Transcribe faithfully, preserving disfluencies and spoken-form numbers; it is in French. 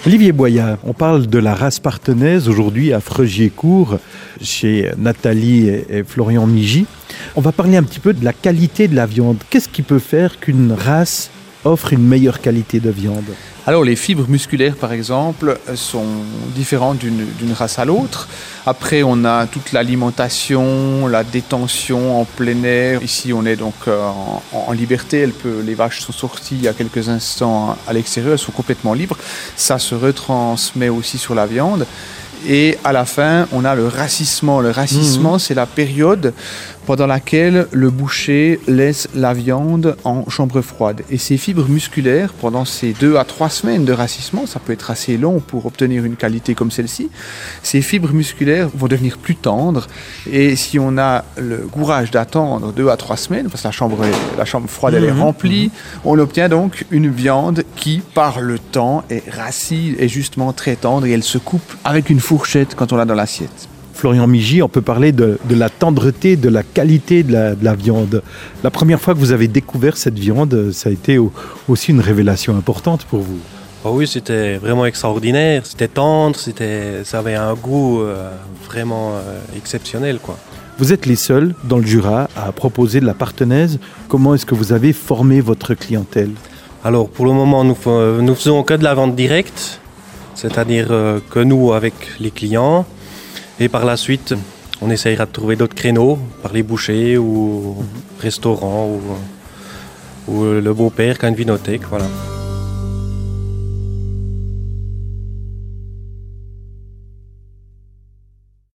Olivier Boyard, on parle de la race partenaise aujourd'hui à Freugier-Court, chez Nathalie et Florian Migy. On va parler un petit peu de la qualité de la viande. Qu'est-ce qui peut faire qu'une race offre une meilleure qualité de viande ? Alors les fibres musculaires par exemple sont différentes d'une, d'une race à l'autre. Après on a toute l'alimentation, la détention en plein air. Ici on est donc euh, en, en liberté, elle peut, les vaches sont sorties il y a quelques instants à l'extérieur, elles sont complètement libres. Ça se retransmet aussi sur la viande. Et à la fin, on a le racissement. Le racissement, mmh. c'est la période pendant laquelle le boucher laisse la viande en chambre froide. Et ces fibres musculaires, pendant ces deux à trois semaines de racissement, ça peut être assez long pour obtenir une qualité comme celle-ci, ces fibres musculaires vont devenir plus tendres. Et si on a le courage d'attendre deux à trois semaines, parce que la chambre, la chambre froide mmh. elle est remplie, mmh. on obtient donc une viande qui, par le temps, est racine, est justement très tendre et elle se coupe avec une fourchette quand on l'a dans l'assiette. Florian Migy, on peut parler de, de la tendreté, de la qualité de la, de la viande. La première fois que vous avez découvert cette viande, ça a été au, aussi une révélation importante pour vous. Oh oui, c'était vraiment extraordinaire. C'était tendre, c'était, ça avait un goût euh, vraiment euh, exceptionnel, quoi. Vous êtes les seuls dans le Jura à proposer de la partenaise. Comment est-ce que vous avez formé votre clientèle ? Alors pour le moment, nous, nous faisons que de la vente directe, c'est-à-dire euh, que nous avec les clients. Et par la suite, on essayera de trouver d'autres créneaux par les bouchers ou mmh. restaurants ou, ou le beau-père qui a une vinothèque, voilà.